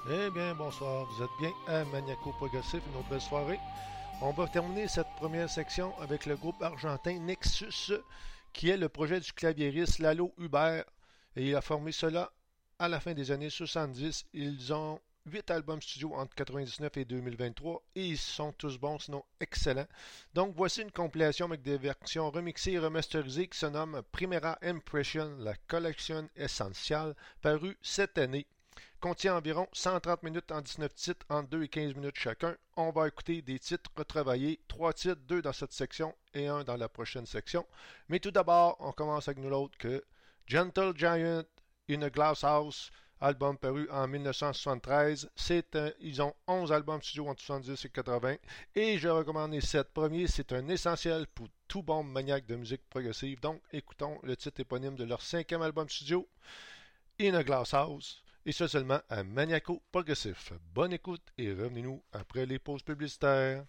Eh bien, bonsoir. Vous êtes bien à Maniaco Progressif, une autre belle soirée. On va terminer cette première section avec le groupe argentin Nexus, qui est le projet du claviériste Lalo Hubert. Et il a formé cela à la fin des années 70. Ils ont 8 albums studio entre 99 et 2023 et ils sont tous bons, sinon excellents. Donc voici une compilation avec des versions remixées et remasterisées qui se nomme Primera Impression, la collection essentielle, parue cette année. Contient environ 130 minutes en 19 titres, entre 2 et 15 minutes chacun. On va écouter des titres retravaillés, 3 titres, 2 dans cette section et un dans la prochaine section. Mais tout d'abord, on commence avec nul autre que Gentle Giant in a Glass House, album paru en 1973. Ils ont 11 albums studio entre 70 et 80 et je recommande les 7 premiers. C'est un essentiel pour tout bon maniaque de musique progressive. Donc écoutons le titre éponyme de leur 5e album studio, In a Glass House, et ce seulement à Maniaco Progressif. Bonne écoute et revenez-nous après les pauses publicitaires.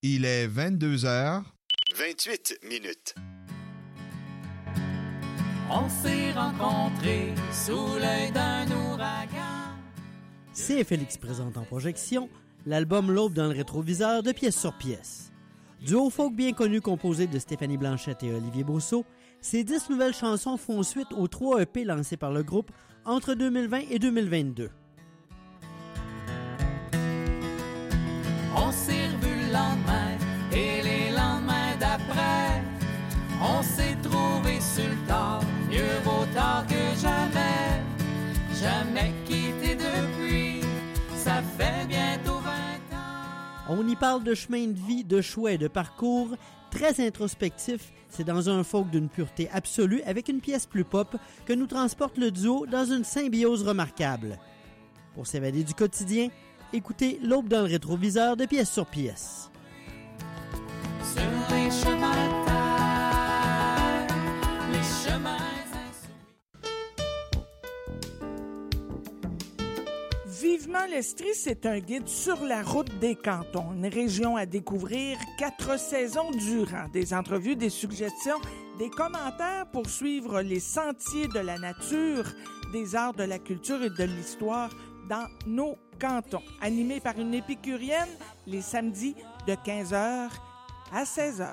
Il est 22h28. On s'est rencontrés sous l'œil d'un ouragan. CFLX présente en projection l'album L'Aube dans le rétroviseur de Pièce sur Pièce. Duo folk bien connu composé de Stéphanie Blanchette et Olivier Brousseau, ces 10 nouvelles chansons font suite aux 3 EP lancés par le groupe entre 2020 et 2022. On s'est revus le lendemain et les lendemains d'après. On s'est trouvés sur le tard, mieux vaut tard que jamais. Jamais quitté depuis, ça fait bientôt 20 ans. On y parle de chemin de vie, de choix et de parcours, très introspectif. C'est dans un folk d'une pureté absolue avec une pièce plus pop que nous transporte le duo dans une symbiose remarquable. Pour s'évader du quotidien, écoutez L'Aube dans le rétroviseur de Pièce sur Pièce. Sur les chemins de terre, les chemins insoumis. Vivement l'Estrie, c'est un guide sur la route des cantons, une région à découvrir 4 saisons durant. Des entrevues, des suggestions, des commentaires pour suivre les sentiers de la nature, des arts de la culture et de l'histoire dans nos cantons. Animé par une épicurienne, les samedis de 15h à 16h.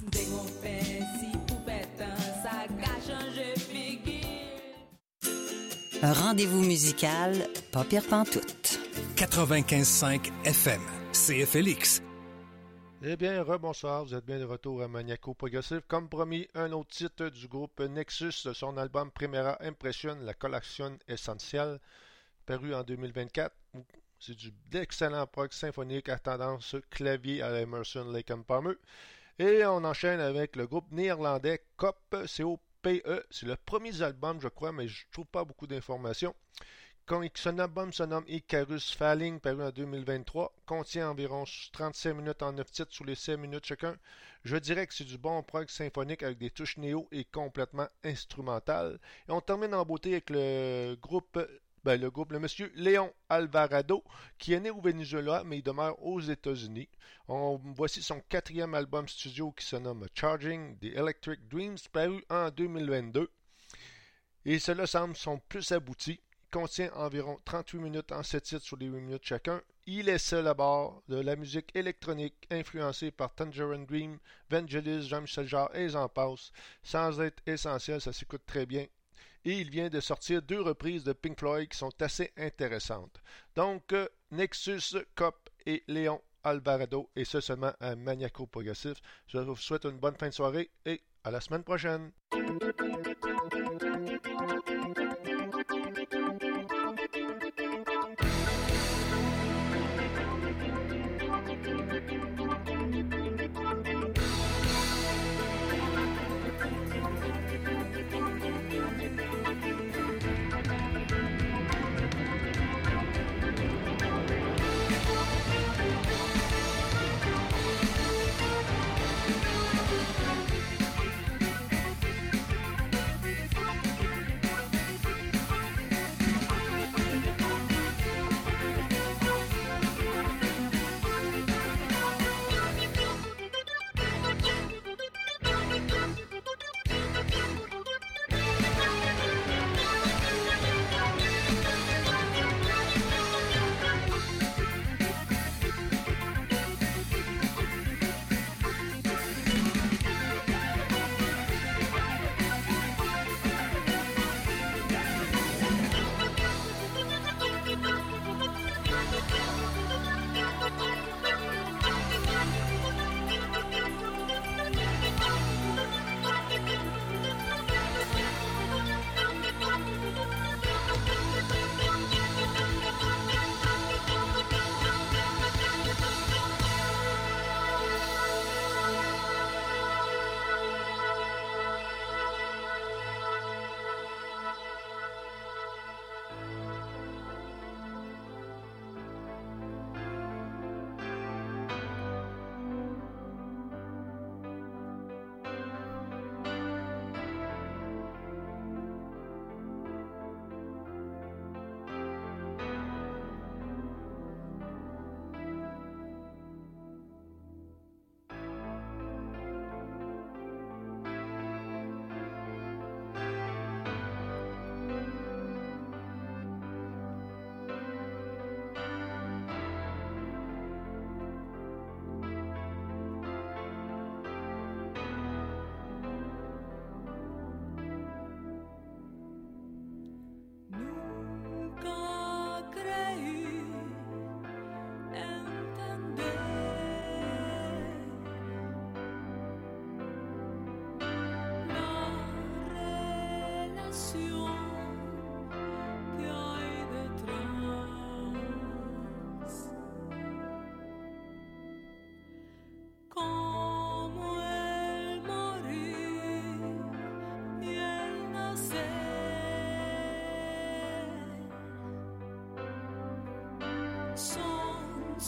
Un rendez-vous musical, pas pire pantoute. 95.5 FM, CFLX. Eh bien, rebonsoir, vous êtes bien de retour à Maniaco Progressif. Comme promis, un autre titre du groupe Nexus de son album Primera Impression, la collection essentielle, paru en 2024. C'est d'excellent prog symphonique à tendance clavier à Emerson, Lake and Palmer. Et on enchaîne avec le groupe néerlandais COP, C-O-P-E. C'est le premier album, je crois, mais je ne trouve pas beaucoup d'informations. Son album se nomme Icarus Falling, paru en 2023, contient environ 35 minutes en 9 titres sous les 7 minutes chacun. Je dirais que c'est du bon prog symphonique avec des touches néo et complètement instrumental. Et on termine en beauté avec le monsieur Léon Alvarado, qui est né au Venezuela, mais il demeure aux États-Unis. Voici son 4e album studio qui se nomme Charging the Electric Dreams, paru en 2022. Et cela semble son plus abouti. Contient environ 38 minutes en 7 titres sur les 8 minutes chacun. Il est seul à bord de la musique électronique influencée par Tangerine Dream, Vangelis, Jean-Michel Jarre et j'en passe. Sans être essentiel, ça s'écoute très bien. Et il vient de sortir 2 reprises de Pink Floyd qui sont assez intéressantes. Donc, Nexus, Cop et Léon Alvarado, et ce seulement à Maniaco Progressif. Je vous souhaite une bonne fin de soirée et à la semaine prochaine.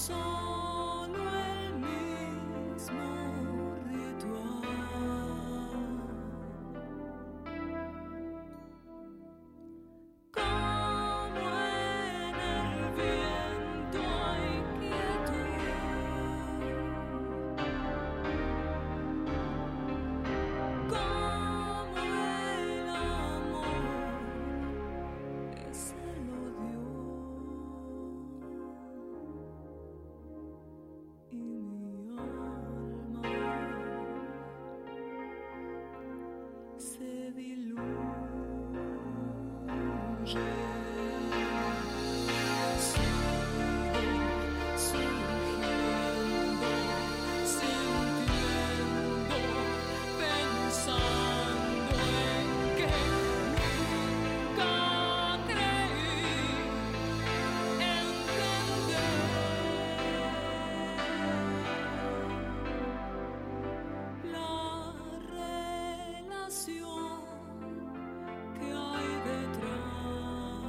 solo el mismo ritual. Como en el viento hay quietud, como el amor es el odio. Y mi alma se diluye. Surgiendo, sintiendo, pensando en que nunca creí entender la relación que hay detrás.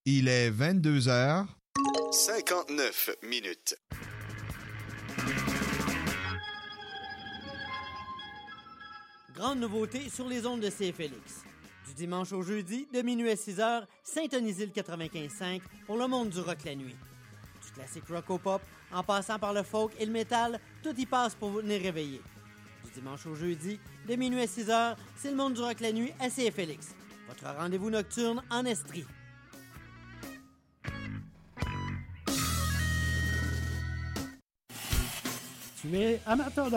Il est 22h. 59 minutes. Grande nouveauté sur les ondes de CFLX. Du dimanche au jeudi, de minuit à 6h, syntonisez le 95.5 pour le monde du rock la nuit. Du classique rock au pop, en passant par le folk et le métal, tout y passe pour vous tenir réveillé. Du dimanche au jeudi, de minuit à 6h, c'est le monde du rock la nuit à CFLX. Votre rendez-vous nocturne en Estrie. Tu es amateur de